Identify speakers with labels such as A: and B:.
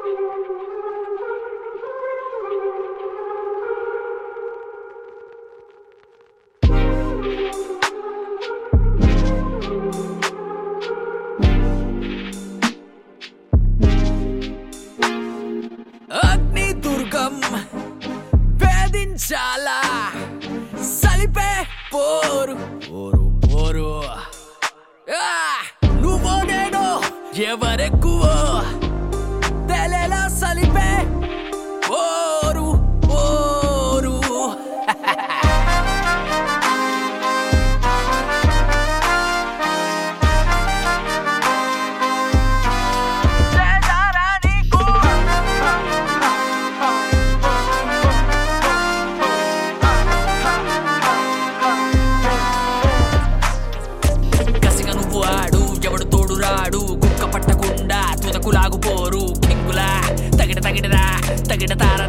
A: అగ్ని దుర్గం వేధించాలా సలిపే పోరు పోరు పోరు నువ్వో నేను ఎవరెక్కువ తెలేలా సలిపే పోరు పోరు ఎవడు తోడు రాడు కుక్క పట్టకుండా తుదకు లాగుపోరు కింగులా తగిడ తగిడరా తగిడ తార